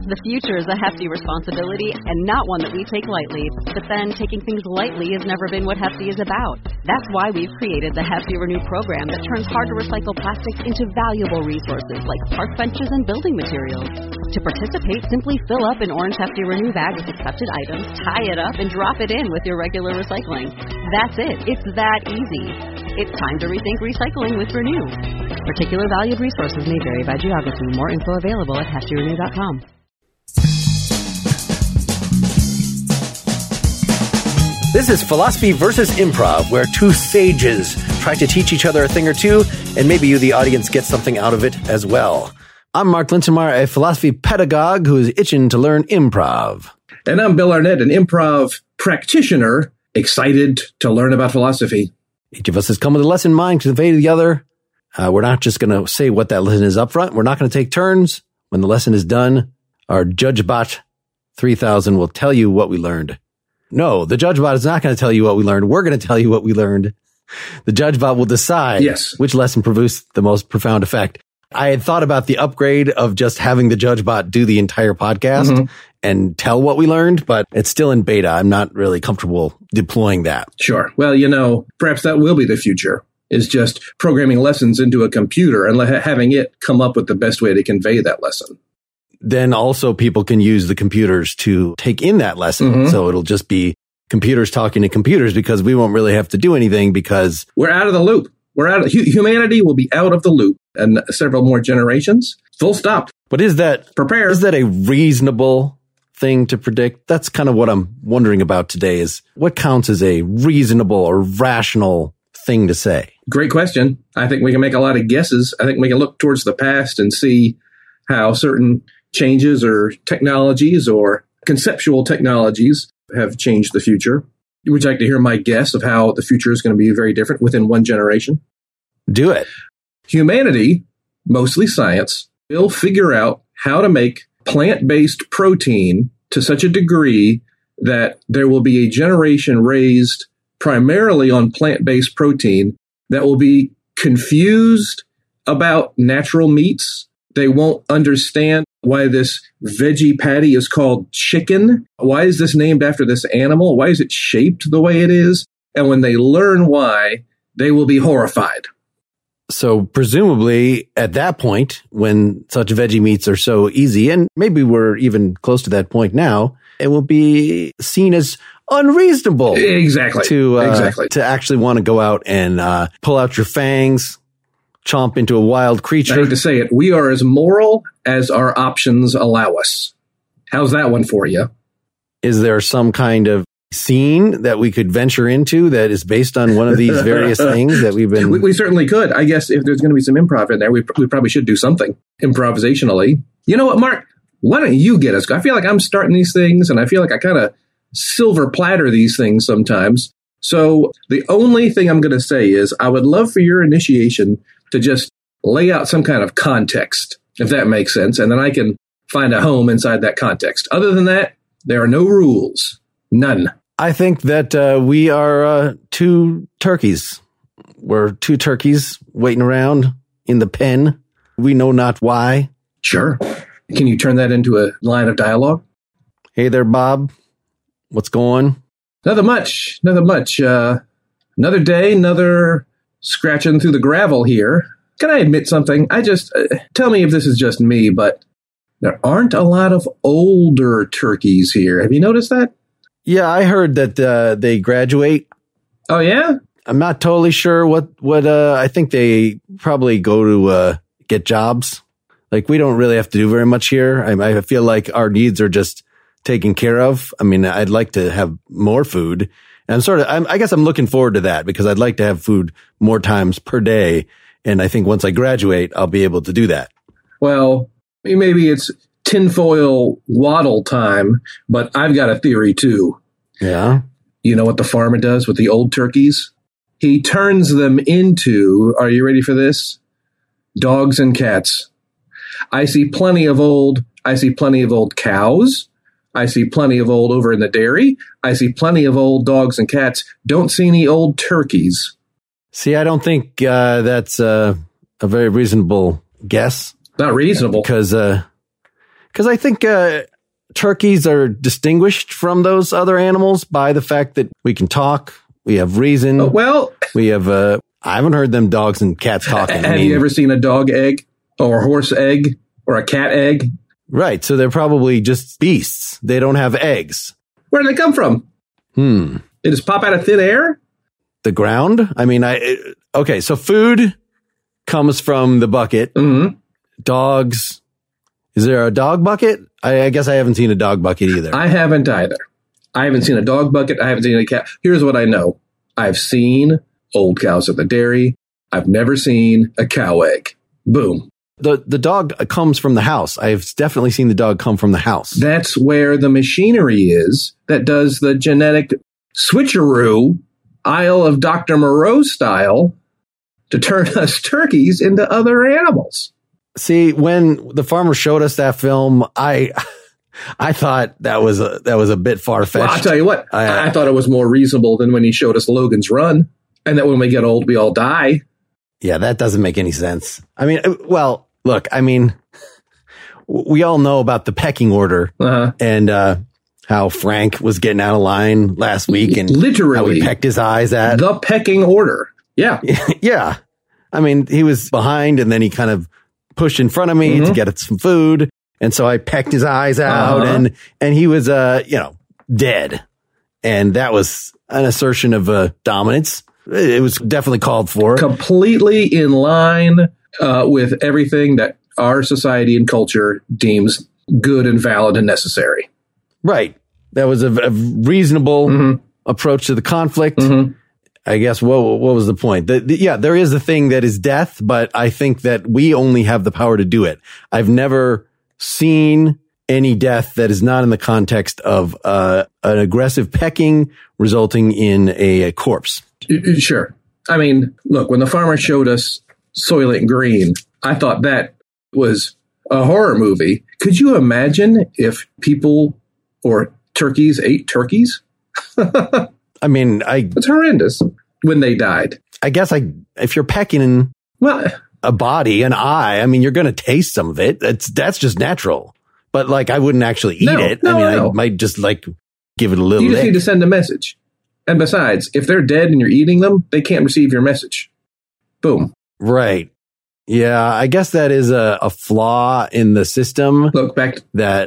The future is a hefty responsibility and not one that we take lightly. But then taking things lightly has never been what Hefty is about. That's why we've created the Hefty Renew program that turns hard-to-recycle plastics into valuable resources like park benches and building materials. To participate, simply fill up an orange Hefty Renew bag with accepted items, tie it up, and drop it in with your regular recycling. That's it. It's that easy. It's time to rethink recycling with Renew. Particular valued resources may vary by geography. More info available at heftyrenew.com. This is Philosophy versus Improv, where two sages try to teach each other a thing or two, and maybe you, the audience, get something out of it as well. I'm Mark Linsenmayer, a philosophy pedagogue who is itching to learn improv. And I'm Bill Arnett, an improv practitioner, excited to learn about philosophy. Each of us has come with a lesson in mind to convey to the other. We're not just going to say what that lesson is up front. We're not going to take turns. When the lesson is done, our JudgeBot 3000 will tell you what we learned. No, the JudgeBot is not going to tell you what we learned. We're going to tell you what we learned. The JudgeBot will decide which lesson produced the most profound effect. I had thought about the upgrade of just having the JudgeBot do the entire podcast and tell what we learned, but it's still in beta. I'm not really comfortable deploying that. Sure. Well, perhaps that will be the future, is just programming lessons into a computer and having it come up with the best way to convey that lesson. Then also people can use the computers to take in that lesson. So it'll just be computers talking to computers because we won't really have to do anything because we're out of the loop. Humanity will be out of the loop and several more generations. Full stop. But is that a reasonable thing to predict? That's kind of what I'm wondering about today is what counts as a reasonable or rational thing to say? Great question. I think we can make a lot of guesses. I think we can look towards the past and see how certain changes or technologies or conceptual technologies have changed the future. Would you like to hear my guess of how the future is going to be very different within one generation? Do it. Humanity, mostly science, will figure out how to make plant-based protein to such a degree that there will be a generation raised primarily on plant-based protein that will be confused about natural meats. They won't understand why this veggie patty is called chicken. Why is this named after this animal? Why is it shaped the way it is? And when they learn why, they will be horrified. So presumably at that point, when such veggie meats are so easy, and maybe we're even close to that point now, it will be seen as unreasonable. Exactly. To actually want to go out and pull out your fangs, chomp into a wild creature. I hate to say it. We are as moral as our options allow us. How's that one for you? Is there some kind of scene that we could venture into that is based on one of these various things that we've been... We certainly could. I guess if there's going to be some improv in there, we probably should do something improvisationally. You know what, Mark? Why don't you get us? I feel like I'm starting these things, and I feel like I kind of silver platter these things sometimes. So the only thing I'm going to say is I would love for your initiation to just lay out some kind of context, if that makes sense, and then I can find a home inside that context. Other than that, there are no rules. None. I think that we are two turkeys. We're two turkeys waiting around in the pen. We know not why. Sure. Can you turn that into a line of dialogue? Hey there, Bob. What's going? Nothing much. Another day, another scratching through the gravel here. Can I admit something? I just, tell me if this is just me, but there aren't a lot of older turkeys here. Have you noticed that? Yeah, I heard that they graduate. Oh, yeah? I'm not totally sure what I think they probably go to get jobs. Like, we don't really have to do very much here. I feel like our needs are just taken care of. I mean, I'd like to have more food. And I guess I'm looking forward to that because I'd like to have food more times per day. And I think once I graduate, I'll be able to do that. Well, maybe it's tinfoil waddle time, but I've got a theory too. Yeah. You know what the farmer does with the old turkeys? He turns them into, are you ready for this? Dogs and cats. I see plenty of old cows. I see plenty of old over in the dairy. I see plenty of old dogs and cats. Don't see any old turkeys. See, I don't think that's a very reasonable guess. Not reasonable. Because Because I think turkeys are distinguished from those other animals by the fact that we can talk, we have reason. We have, I haven't heard them dogs and cats talking. Have you ever seen a dog egg or a horse egg or a cat egg? Right. So they're probably just beasts. They don't have eggs. Where do they come from? They just pop out of thin air? The ground? I mean, okay. So food comes from the bucket. Mm-hmm. Dogs. Is there a dog bucket? I guess I haven't seen a dog bucket either. I haven't either. I haven't seen a dog bucket. I haven't seen a cat. Here's what I know. I've seen old cows at the dairy. I've never seen a cow egg. Boom. The dog comes from the house. I've definitely seen the dog come from the house. That's where the machinery is that does the genetic switcheroo, Isle of Dr. Moreau style, to turn us turkeys into other animals. See, when the farmer showed us that film, I thought that was a bit far-fetched. Well, I'll tell you what, I thought it was more reasonable than when he showed us Logan's Run, and that when we get old, we all die. Yeah, that doesn't make any sense. I mean, well, look, I mean, we all know about the pecking order and how Frank was getting out of line last week and literally how he pecked his eyes at. The pecking order. Yeah. Yeah. I mean, he was behind and then he kind of pushed in front of me to get some food. And so I pecked his eyes out and he was, dead. And that was an assertion of dominance. It was definitely called for. Completely in line with everything that our society and culture deems good and valid and necessary. Right. That was a reasonable approach to the conflict. I guess what was the point? Yeah, there is a thing that is death, but I think that we only have the power to do it. I've never seen any death that is not in the context of an aggressive pecking resulting in a corpse. Sure. I mean, look, when the farmer showed us Soylent Green, I thought that was a horror movie. Could you imagine if people or turkeys ate turkeys? I mean, it's horrendous when they died. I guess if you're pecking a body, an eye, I mean, you're going to taste some of it. That's just natural. But like, I wouldn't actually eat it. I might just give it a little. You just need to send a message. And besides, if they're dead and you're eating them, they can't receive your message. Boom. Right. Yeah, I guess that is a flaw in the system. Look, back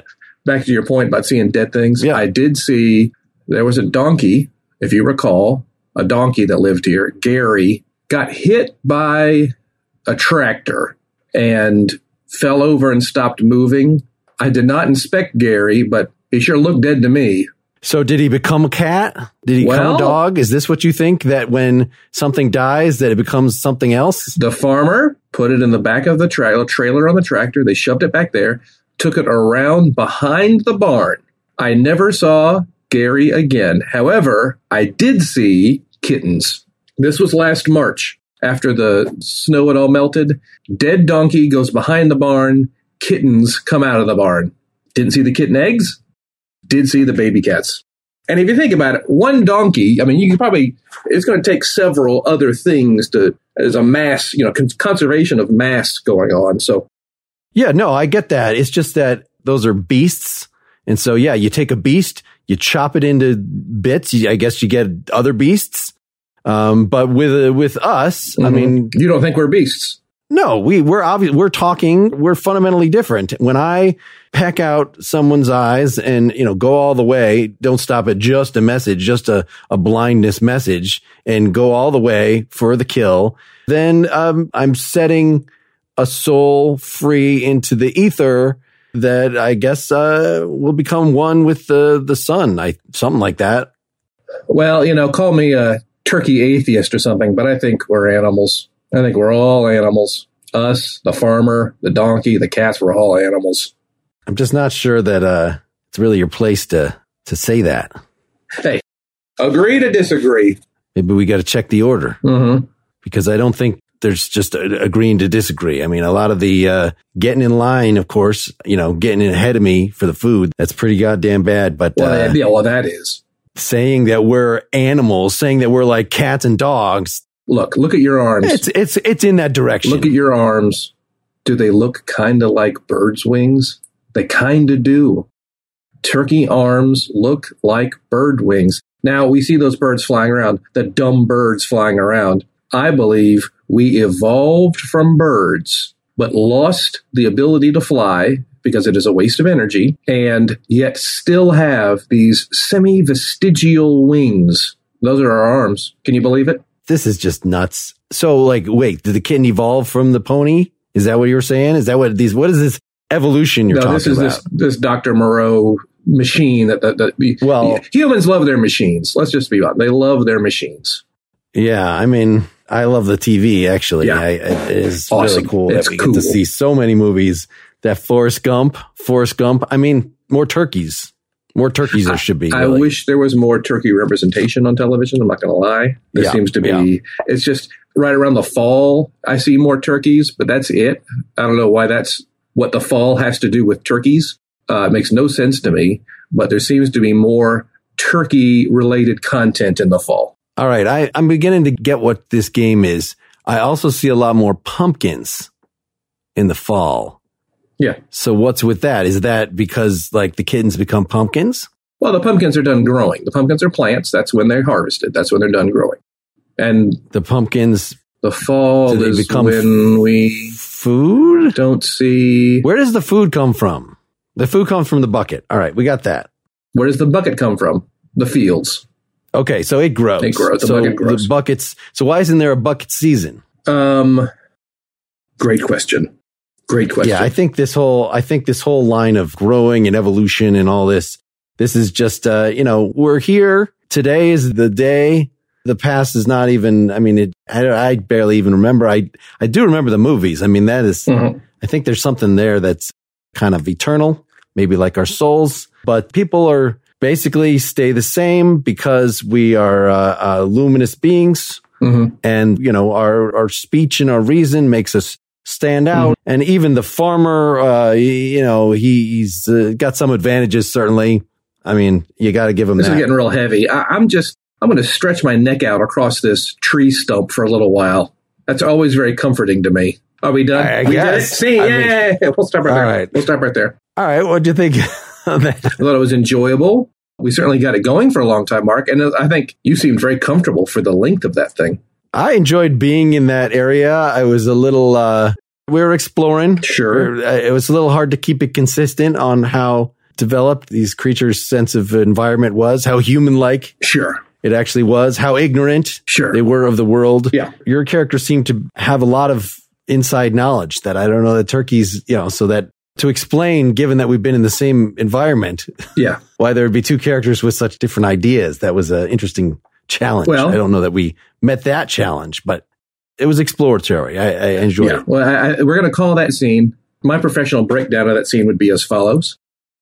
to your point about seeing dead things. Yeah. I did see there was a donkey, if you recall, a donkey that lived here. Gary got hit by a tractor and fell over and stopped moving. I did not inspect Gary, but he sure looked dead to me. So did he become a cat? Did he become a dog? Is this what you think, that when something dies that it becomes something else? The farmer put it in the back of the trailer on the tractor. They shoved it back there, took it around behind the barn. I never saw Gary again. However, I did see kittens. This was last March after the snow had all melted. Dead donkey goes behind the barn. Kittens come out of the barn. Didn't see the kitten eggs. Did see the baby cats. And if you think about it, one donkey, I mean, you can probably, it's going to take several other things as a mass, conservation of mass going on. So. Yeah, no, I get that. It's just that those are beasts. And so, yeah, you take a beast, you chop it into bits. I guess you get other beasts. But with us, I mean, you don't think we're beasts? No, we're fundamentally different. When I peck out someone's eyes and, go all the way, don't stop at just a message, just a blindness message, and go all the way for the kill, then I'm setting a soul free into the ether that I guess will become one with the sun, something like that. Well, call me a turkey atheist or something, but I think we're animals. I think we're all animals. Us, the farmer, the donkey, the cats, we're all animals. I'm just not sure that it's really your place to say that. Hey, agree to disagree. Maybe we got to check the order. Because I don't think there's just agreeing to disagree. I mean, a lot of the getting in line, of course, getting in ahead of me for the food, that's pretty goddamn bad. But that is. Saying that we're animals, saying that we're like cats and dogs. Look at your arms. It's in that direction. Look at your arms. Do they look kind of like birds' wings? They kind of do. Turkey arms look like bird wings. Now, we see those birds flying around, the dumb birds flying around. I believe we evolved from birds, but lost the ability to fly because it is a waste of energy, and yet still have these semi-vestigial wings. Those are our arms. Can you believe it? This is just nuts. So, like, wait, did the kitten evolve from the pony? Is that what you're saying? Is that what is this evolution you're talking about? This Dr. Moreau machine humans love their machines. Let's just be honest. They love their machines. Yeah, I mean, I love the TV, actually. Yeah. It is awesome. Really cool It's that we get to see so many movies. That Forrest Gump. I mean, more turkeys. More turkeys there should be. I wish there was more turkey representation on television. I'm not going to lie. There seems to be. It's just right around the fall, I see more turkeys, but that's it. I don't know why that's what the fall has to do with turkeys. It makes no sense to me, but there seems to be more turkey-related content in the fall. All right, I'm beginning to get what this game is. I also see a lot more pumpkins in the fall. Yeah. So what's with that? Is that because like the kittens become pumpkins? Well, the pumpkins are done growing. The pumpkins are plants. That's when they're harvested. That's when they're done growing. And the pumpkins, the fall is become when we food? Don't see. Where does the food come from? The food comes from the bucket. All right, we got that. Where does the bucket come from? The fields. Okay, so it grows. It grows. The bucket grows. The buckets. So why isn't there a bucket season? Great question. Yeah, I think this whole line of growing and evolution and all this is just, we're here. Today is the day. The past is not even, I mean, I barely even remember. I do remember the movies. I mean, that is, I think there's something there that's kind of eternal, maybe like our souls, but people are basically stay the same because we are luminous beings. Mm-hmm. And, our speech and our reason makes us stand out. Mm-hmm. And even the farmer, he's got some advantages, certainly. I mean, you got to give him that. This is getting real heavy. I'm going to stretch my neck out across this tree stump for a little while. That's always very comforting to me. Are we done? We did it? See, we'll stop right there. Right. We'll stop right there. All right. What'd you think of that? I thought it was enjoyable. We certainly got it going for a long time, Mark. And I think you seemed very comfortable for the length of that thing. I enjoyed being in that area. I was a little, we were exploring. Sure. It was a little hard to keep it consistent on how developed these creatures' sense of environment was, how human-like. Sure. It actually was, how ignorant they were of the world. Yeah. Your character seemed to have a lot of inside knowledge that I don't know that turkeys, so that to explain, given that we've been in the same environment, why there would be two characters with such different ideas. That was an interesting challenge. Well, I don't know that we met that challenge, but it was exploratory. I enjoyed it. Well, we're going to call that scene. My professional breakdown of that scene would be as follows.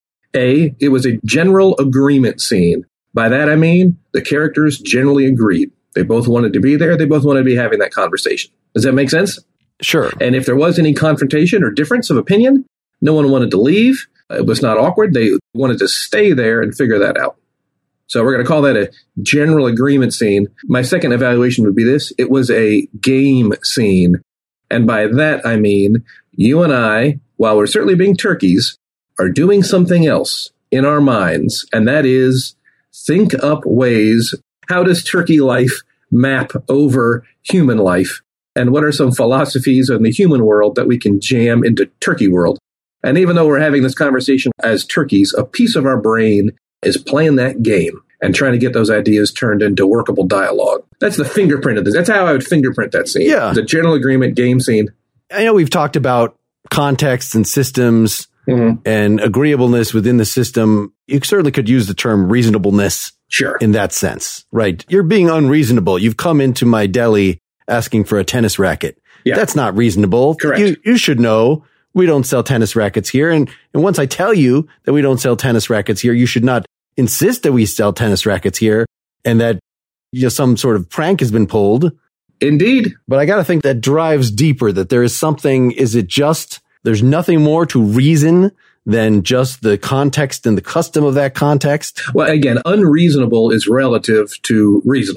A, it was a general agreement scene. By that, I mean the characters generally agreed. They both wanted to be there. They both wanted to be having that conversation. Does that make sense? Sure. And if there was any confrontation or difference of opinion, no one wanted to leave. It was not awkward. They wanted to stay there and figure that out. So we're going to call that a general agreement scene. My second evaluation would be this. It was a game scene. And by that, I mean you and I, while we're certainly being turkeys, are doing something else in our minds. And that is think up ways. How does turkey life map over human life? And what are some philosophies in the human world that we can jam into turkey world? And even though we're having this conversation as turkeys, a piece of our brain is playing that game and trying to get those ideas turned into workable dialogue. That's the fingerprint of this. That's how I would fingerprint that scene. Yeah. The general agreement game scene. I know we've talked about context and systems and agreeableness within the system. You certainly could use the term reasonableness in that sense, right? You're being unreasonable. You've come into my deli asking for a tennis racket. Yeah. That's not reasonable. Correct. You should know we don't sell tennis rackets here. And once I tell you that we don't sell tennis rackets here, you should not insist that we sell tennis rackets here and that some sort of prank has been pulled. Indeed. But I got to think that drives deeper, that there is something, there's nothing more to reason than just the context and the custom of that context? Well, again, unreasonable is relative to reasonable.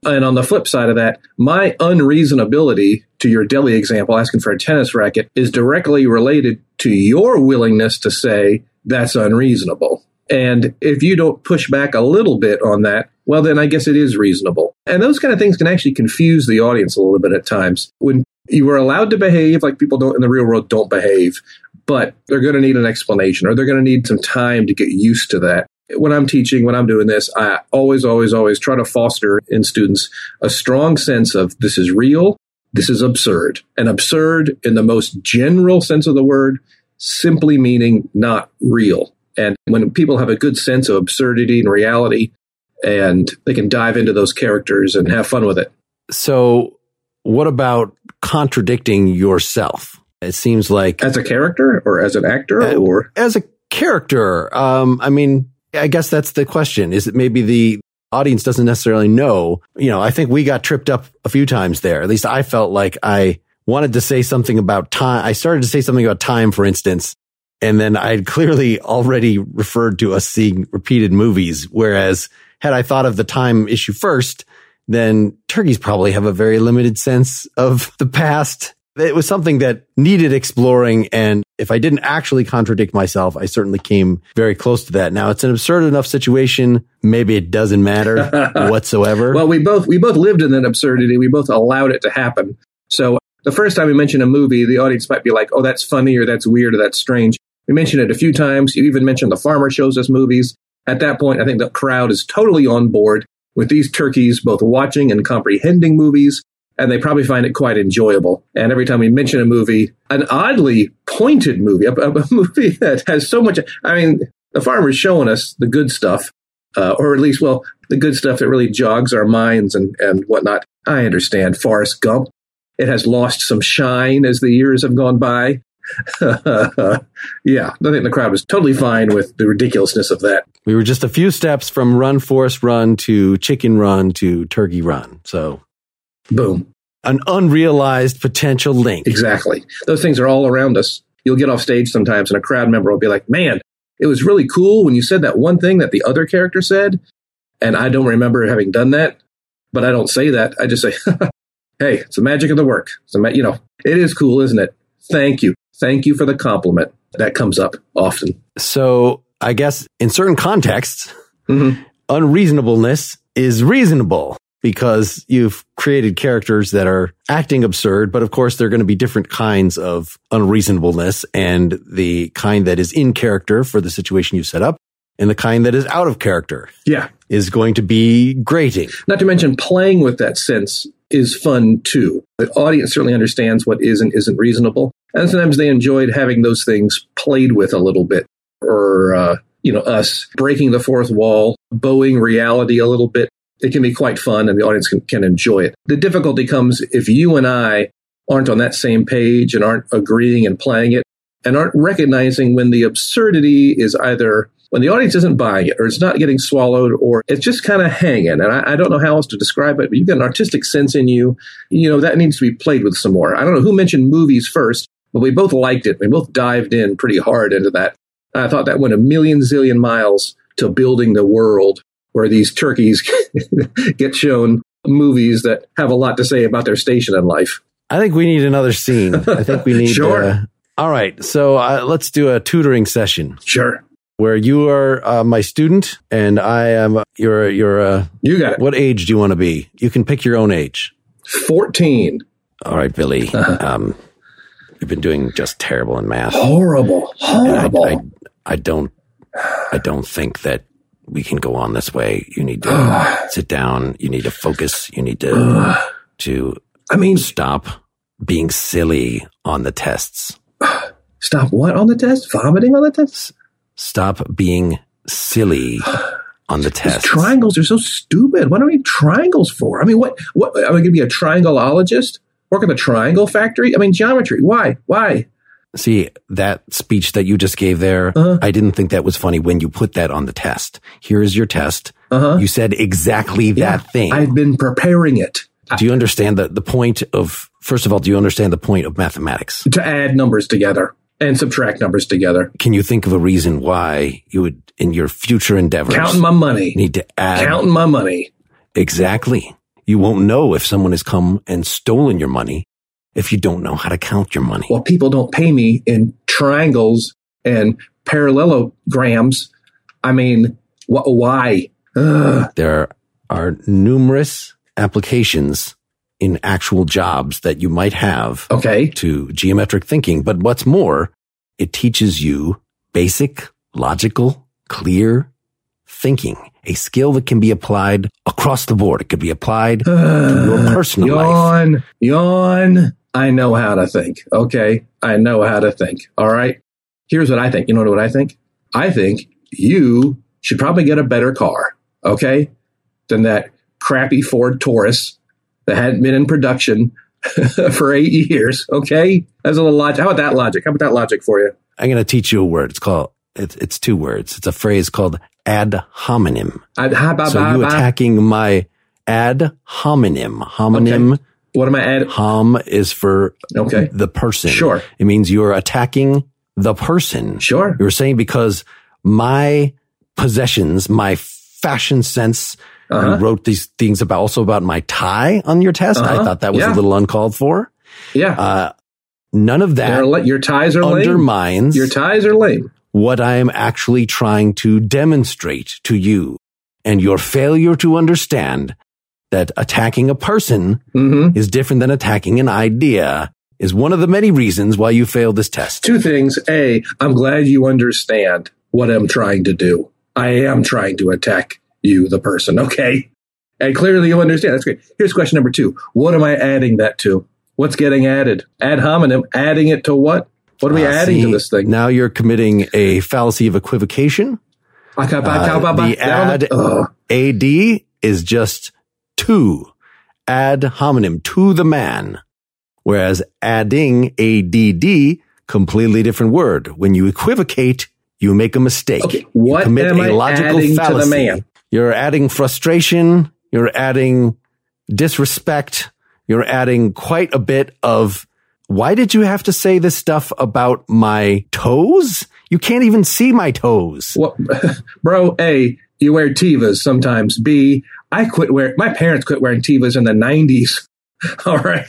And on the flip side of that, my unreasonability, to your deli example, asking for a tennis racket, is directly related to your willingness to say that's unreasonable. And if you don't push back a little bit on that, well, then I guess it is reasonable. And those kind of things can actually confuse the audience a little bit at times. When you are allowed to behave like people don't in the real world don't behave, but they're going to need an explanation or they're going to need some time to get used to that. When I'm teaching, when I'm doing this, I always try to foster in students a strong sense of this is real, this is absurd. And absurd in the most general sense of the word, simply meaning not real. And when people have a good sense of absurdity and reality, and they can dive into those characters and have fun with it. So what about contradicting yourself? It seems like... As a character or as an actor or... As a character. I mean, I guess that's the question. Is it maybe the audience doesn't necessarily know? You know, I think we got tripped up a few times there. At least I felt like I wanted to say something about time. I started to say something about time, for instance. And then I'd clearly already referred to us seeing repeated movies. Whereas had I thought of the time issue first, then turkeys probably have a very limited sense of the past. It was something that needed exploring. And if I didn't actually contradict myself, I certainly came very close to that. Now, it's an absurd enough situation. Maybe it doesn't matter whatsoever. Well, we both lived in that absurdity. We both allowed it to happen. So the first time we mention a movie, the audience might be like, oh, that's funny or that's weird or that's strange. We mentioned it a few times. You even mentioned The Farmer shows us movies. At that point, I think the crowd is totally on board with these turkeys both watching and comprehending movies, and they probably find it quite enjoyable. And every time we mention a movie, an oddly pointed movie, a movie that has so much... I mean, The Farmer's showing us the good stuff, or at least, well, the good stuff that really jogs our minds and whatnot. I understand Forrest Gump. It has lost some shine as the years have gone by. Yeah, I think the crowd was totally fine with the ridiculousness of that. We were just a few steps from Run, Forrest, Run to Chicken Run to Turkey Run. So, boom. An unrealized potential link. Exactly. Those things are all around us. You'll get off stage sometimes and a crowd member will be like, man, it was really cool when you said that one thing that the other character said. And I don't remember having done that, but I don't say that. I just say, hey, it's the magic of the work. It is cool, isn't it? Thank you. Thank you for the compliment. That comes up often. So I guess in certain contexts, unreasonableness is reasonable because you've created characters that are acting absurd. But of course, there are going to be different kinds of unreasonableness, and the kind that is in character for the situation you set up and the kind that is out of character is going to be grating. Not to mention playing with that sense is fun too. The audience certainly understands what is and isn't reasonable. And sometimes they enjoyed having those things played with a little bit, or, us breaking the fourth wall, bowing reality a little bit. It can be quite fun and the audience can enjoy it. The difficulty comes if you and I aren't on that same page and aren't agreeing and playing it and aren't recognizing when the absurdity is either when the audience isn't buying it or it's not getting swallowed or it's just kind of hanging. And I don't know how else to describe it, but you've got an artistic sense in you. That needs to be played with some more. I don't know who mentioned movies first, but we both liked it. We both dived in pretty hard into that. I thought that went a million zillion miles to building the world where these turkeys get shown movies that have a lot to say about their station in life. I think we need another scene. I think we need... Sure. All right. So let's do a tutoring session. Sure. Where you are my student and I am your you got it. What age do you want to be? You can pick your own age. 14. All right, Billy. You've been doing just terrible in math. Horrible. I don't think that we can go on this way. You need to sit down. You need to focus. You need to stop being silly on the tests. Stop what on the test? Vomiting on the test? Stop being silly on the test. These triangles are so stupid. What do we need triangles for? I mean, what am I going to be a triangleologist? Work at the triangle factory? I mean, geometry. Why? See, that speech that you just gave there, I didn't think that was funny when you put that on the test. Here is your test. You said exactly that thing. I've been preparing it. Do you understand the point of, first of all, do you understand the point of mathematics? To add numbers together and subtract numbers together. Can you think of a reason why you would, in your future endeavors, counting my money, need to add? Counting my money. Exactly. You won't know if someone has come and stolen your money if you don't know how to count your money. Well, people don't pay me in triangles and parallelograms. I mean, why? There are numerous applications in actual jobs that you might have to geometric thinking. But what's more, it teaches you basic, logical, clear thinking, a skill that can be applied across the board. It could be applied to your personal life. Yawn. I know how to think. Okay. I know how to think. All right. Here's what I think. You know what I think? I think you should probably get a better car. Okay. Than that crappy Ford Taurus that hadn't been in production for 8 years. Okay. That's a little logic. How about that logic? How about that logic for you? I'm going to teach you a word. It's 2 words. It's a phrase called ad hominem. So you attacking my ad hominem. Homonym. Okay. What am I adding? Hom is for the person. Sure. It means you're attacking the person. Sure. You're saying because my possessions, my fashion sense, you wrote these things about my tie on your test. I thought that was a little uncalled for. Yeah. None of that. Your ties are undermines. Your ties are lame. What I am actually trying to demonstrate to you, and your failure to understand that attacking a person is different than attacking an idea is one of the many reasons why you failed this test. 2 things. A, I'm glad you understand what I'm trying to do. I am trying to attack you, the person. Okay. And clearly you understand. That's great. Here's question number 2. What am I adding that to? What's getting added? Ad hominem, adding it to what? What are we adding to this thing? Now you're committing a fallacy of equivocation. The AD is just to, ad hominem, to the man. Whereas adding ADD, completely different word. When you equivocate, you make a mistake. Okay, what you commit am I a logical adding fallacy. to the man? You're adding frustration. You're adding disrespect. You're adding quite a bit of, why did you have to say this stuff about my toes? You can't even see my toes. Well, bro, A, you wear Tevas sometimes. B, my parents quit wearing Tevas in the 90s. All right.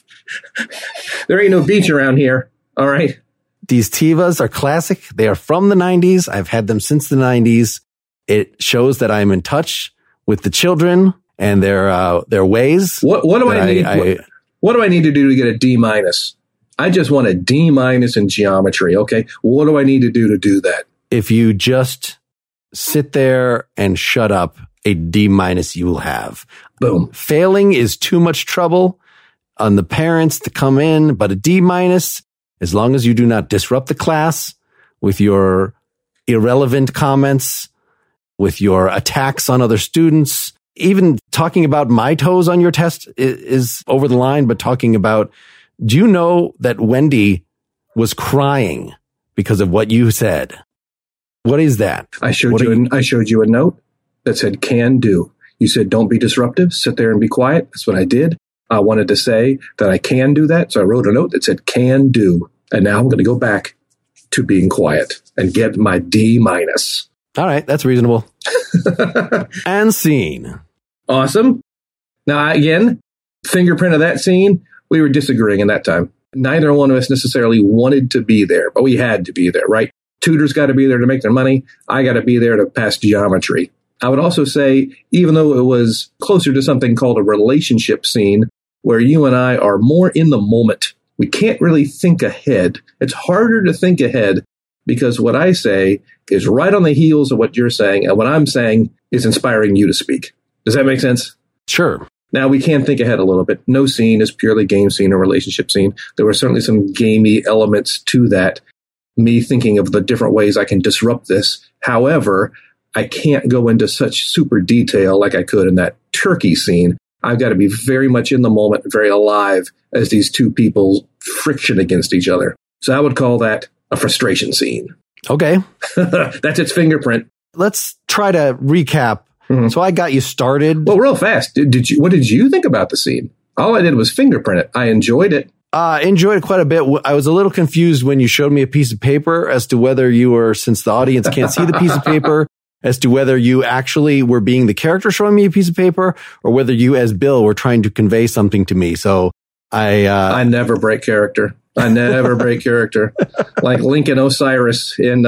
There ain't no beach around here. All right. These Tevas are classic. They are from the 90s. I've had them since the 90s. It shows that I'm in touch with the children and their ways. What do I need? What do I need to do to get a D-? I just want a D- in geometry. Okay. What do I need to do that? If you just sit there and shut up, a D- you will have. Boom. Failing is too much trouble on the parents to come in, but a D-, as long as you do not disrupt the class with your irrelevant comments, with your attacks on other students, even talking about my toes on your test is over the line, but talking about, do you know that Wendy was crying because of what you said? What is that? I showed you a note that said can do. You said, don't be disruptive. Sit there and be quiet. That's what I did. I wanted to say that I can do that. So I wrote a note that said can do. And now I'm going to go back to being quiet and get my D-. All right. That's reasonable. And scene. Awesome. Now, again, fingerprint of that scene, we were disagreeing in that time. Neither one of us necessarily wanted to be there, but we had to be there, right? Tutors got to be there to make their money. I got to be there to pass geometry. I would also say, even though it was closer to something called a relationship scene, where you and I are more in the moment, we can't really think ahead. It's harder to think ahead because what I say is right on the heels of what you're saying, and what I'm saying is inspiring you to speak. Does that make sense? Sure. Now, we can think ahead a little bit. No scene is purely game scene or relationship scene. There were certainly some gamey elements to that, me thinking of the different ways I can disrupt this. However, I can't go into such super detail like I could in that turkey scene. I've got to be very much in the moment, very alive as these two people friction against each other. So I would call that a frustration scene. Okay. That's its fingerprint. Let's try to recap. Mm-hmm. So I got you started. Well, real fast. What did you think about the scene? All I did was fingerprint it. I enjoyed it. Enjoyed it quite a bit. I was a little confused when you showed me a piece of paper as to whether you were, since the audience can't see the piece of paper, as to whether you actually were being the character showing me a piece of paper or whether you as Bill were trying to convey something to me. So I never break character. I never break character. Like Lincoln Osiris in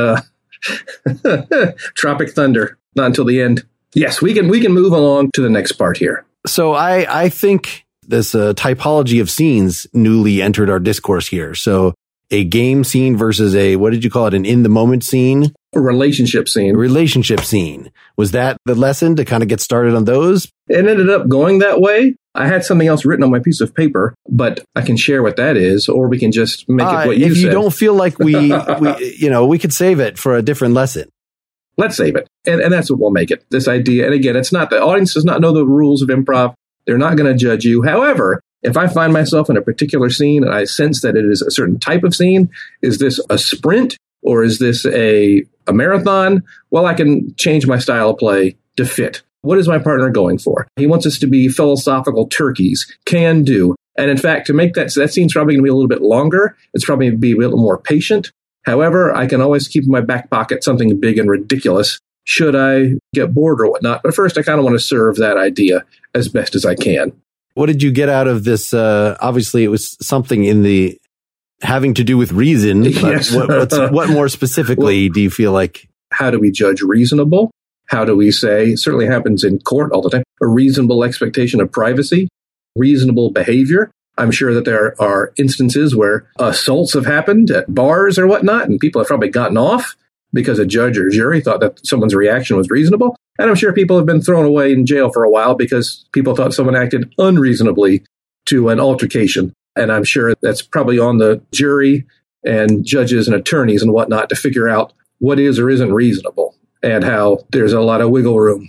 Tropic Thunder. Not until the end. Yes, we can move along to the next part here. So I think this typology of scenes newly entered our discourse here. So a game scene versus what did you call it? An in the moment scene? A relationship scene. Relationship scene. Was that the lesson to kind of get started on those? It ended up going that way. I had something else written on my piece of paper, but I can share what that is, or we can just make it what you said. If you don't feel like we could save it for a different lesson. Let's save it. And that's what we'll make it. This idea. And again, it's not, the audience does not know the rules of improv. They're not going to judge you. However, if I find myself in a particular scene and I sense that it is a certain type of scene, is this a sprint or is this a marathon? Well, I can change my style of play to fit. What is my partner going for? He wants us to be philosophical turkeys, can do. And in fact, to make that scene's probably going to be a little bit longer. It's probably going to be a little more patient. However, I can always keep in my back pocket something big and ridiculous should I get bored or whatnot. But first, I kind of want to serve that idea as best as I can. What did you get out of this? Obviously, it was something in the having to do with reason. Yes. What more specifically do you feel like? How do we judge reasonable? How do we say, certainly happens in court all the time, a reasonable expectation of privacy, reasonable behavior? I'm sure that there are instances where assaults have happened at bars or whatnot, and people have probably gotten off because a judge or jury thought that someone's reaction was reasonable. And I'm sure people have been thrown away in jail for a while because people thought someone acted unreasonably to an altercation. And I'm sure that's probably on the jury and judges and attorneys and whatnot to figure out what is or isn't reasonable and how there's a lot of wiggle room.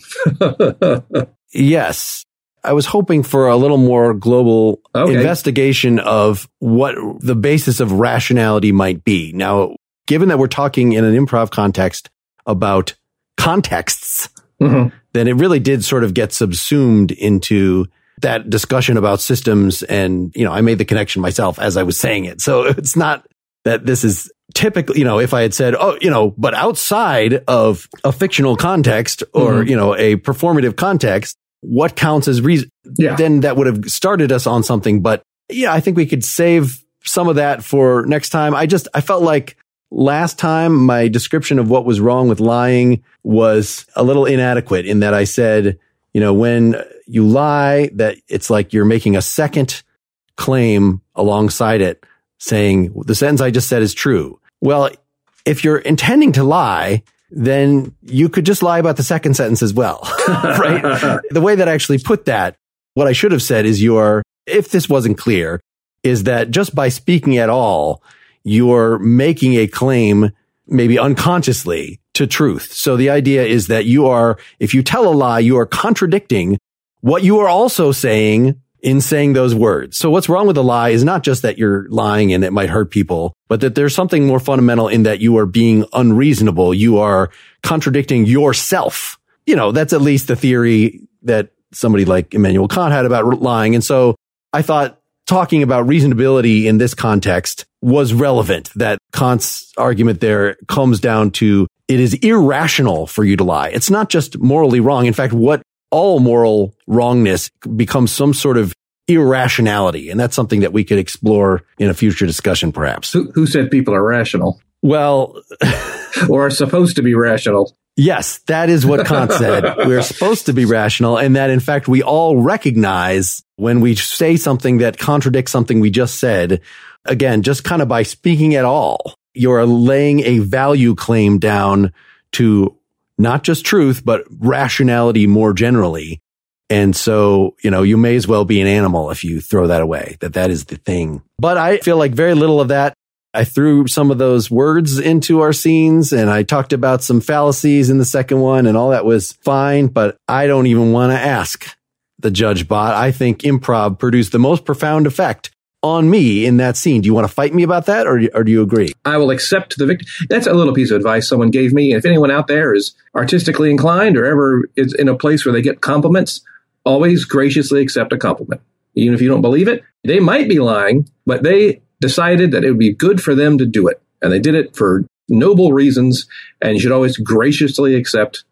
Yes. I was hoping for a little more global investigation of what the basis of rationality might be. Now, given that we're talking in an improv context about contexts, then it really did sort of get subsumed into that discussion about systems. And, I made the connection myself as I was saying it. So it's not that this is typically, if I had said, but outside of a fictional context or, a performative context, what counts as reason? Yeah. Then that would have started us on something. But I think we could save some of that for next time. I felt like last time my description of what was wrong with lying was a little inadequate in that I said, when you lie, that it's like you're making a second claim alongside it saying the sentence I just said is true. Well, if you're intending to lie, then you could just lie about the second sentence as well, right? The way that I actually put that, what I should have said is if this wasn't clear, is that just by speaking at all, you're making a claim, maybe unconsciously, to truth. So the idea is that if you tell a lie, you are contradicting what you are also saying in saying those words. So what's wrong with a lie is not just that you're lying and it might hurt people, but that there's something more fundamental in that you are being unreasonable. You are contradicting yourself. That's at least the theory that somebody like Immanuel Kant had about lying. And so I thought talking about reasonability in this context was relevant, that Kant's argument there comes down to it is irrational for you to lie. It's not just morally wrong. In fact, what all moral wrongness becomes some sort of irrationality. And that's something that we could explore in a future discussion, perhaps. Who said people are rational? Well, or are supposed to be rational. Yes, that is what Kant said. We're supposed to be rational, and that in fact we all recognize when we say something that contradicts something we just said. Again, just kind of by speaking at all, you're laying a value claim down to not just truth, but rationality more generally. And so, you may as well be an animal if you throw that away, that is the thing. But I feel like very little of that. I threw some of those words into our scenes and I talked about some fallacies in the second one and all that was fine, but I don't even want to ask the judge bot. I think improv produced the most profound effect on me in that scene. Do you want to fight me about that or do you agree? I will accept the victory. That's a little piece of advice someone gave me. And if anyone out there is artistically inclined or ever is in a place where they get compliments, always graciously accept a compliment. Even if you don't believe it, they might be lying, but they decided that it would be good for them to do it. And they did it for noble reasons. And you should always graciously accept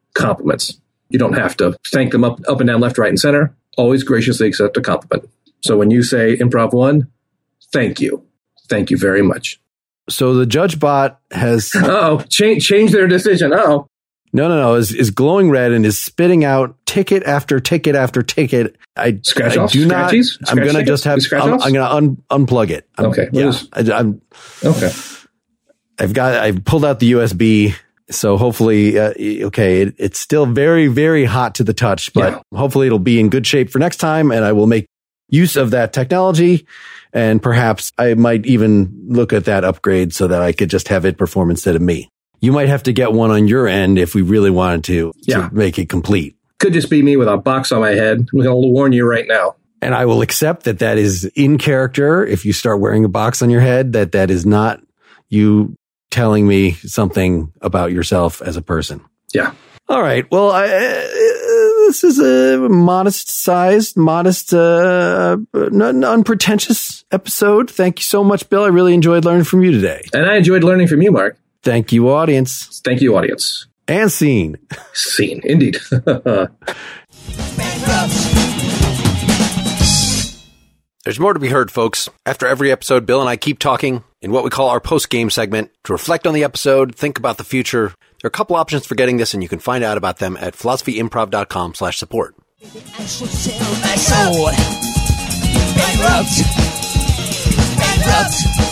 compliments. You don't have to thank them up and down, left, right, and center. Always graciously accept a compliment. So when you say improv 1, thank you. Thank you very much. So the judge bot has... change their decision. No. Is glowing red and is spitting out ticket after ticket after ticket. I'm going to unplug it. Okay. Okay. I've pulled out the USB. So hopefully, it's still very, very hot to the touch, but hopefully it'll be in good shape for next time. And I will make use of that technology. And perhaps I might even look at that upgrade so that I could just have it perform instead of me. You might have to get one on your end if we really wanted to make it complete. Could just be me with a box on my head. I'm going to warn you right now. And I will accept that is in character. If you start wearing a box on your head, that is not you telling me something about yourself as a person. Yeah. All right. Well, this is a modest-sized, unpretentious episode. Thank you so much, Bill. I really enjoyed learning from you today. And I enjoyed learning from you, Mark. Thank you, audience. Thank you, audience. And scene. Scene, indeed. There's more to be heard, folks. After every episode, Bill and I keep talking in what we call our post-game segment to reflect on the episode, think about the future. There are a couple options for getting this, and you can find out about them at philosophyimprov.com/support. I should sell my soul. Bankrupt.